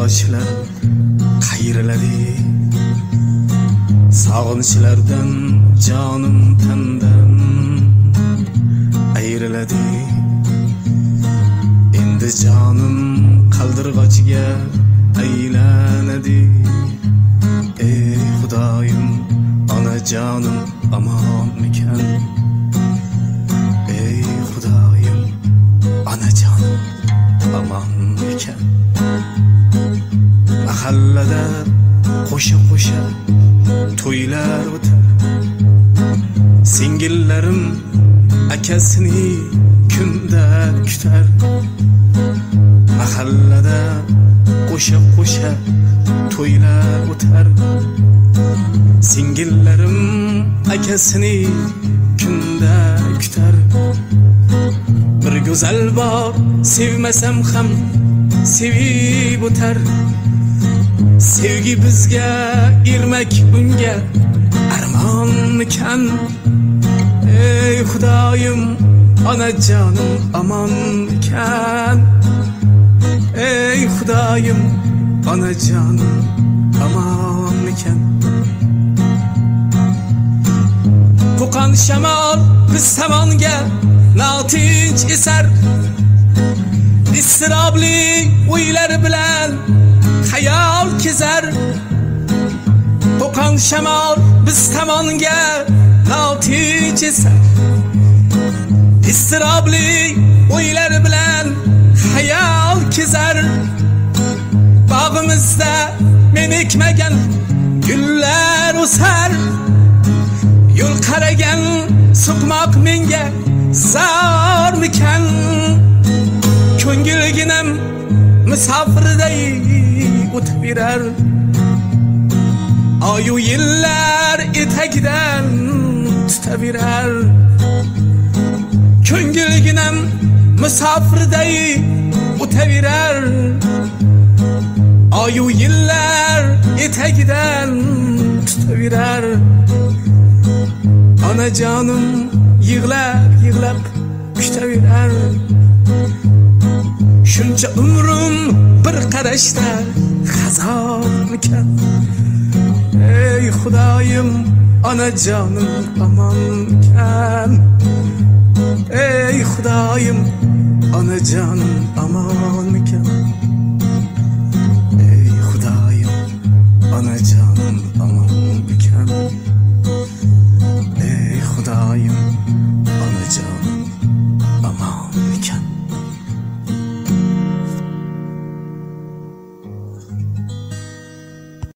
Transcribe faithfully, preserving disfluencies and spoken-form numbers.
yoshlar qayriladi. Sog'inchlardan jonim tandan ayriladi. Endi jonim qaldirg'ochga aylanadi. Ey Xudoyim, onajonim amonmikan? Ey Xudoyim, onajonim amonmikan? Mahallada qo'sha-qo'sha to'ylar o'tar. Singillarim akasini kunda kutar. Mahallada qo'sha-qo'sha to'ylar o'tar. Singillarim akasini kunda kutar. Bir go'zal bor sevmasam ham sevib o'tar. Sevgi bizga irmak unga armonmikan? Ey Xudoyim, onajonim amonmikan? Ey Xudoyim, onajonim amonmikan? Qo'qon shamol biz tomonga notinch esar. Istirobli o'ylar bilan hayal kezar. Qo'qon shamol biz tomonga notinch esar. Istirobli o'ylar bilan hayal kezar. Bog'imizda men ekmagan gullar o'sar. Yo'l qaragan suqmoq menga zarmikan? Ko'ngilginam musofirday o'taverar. Oyu yillar etagidan tutaverar. Ko'ngilginam musofirday o'taverar. Oyu yillar etagidan tutaverar. Onajonim yig'lab yig'lab kutaverar. Shuncha umrim bir qarashda xazonmikan? Ey Xudoyim, onajonim amonmikan? Ey Xudoyim, onajonim amon?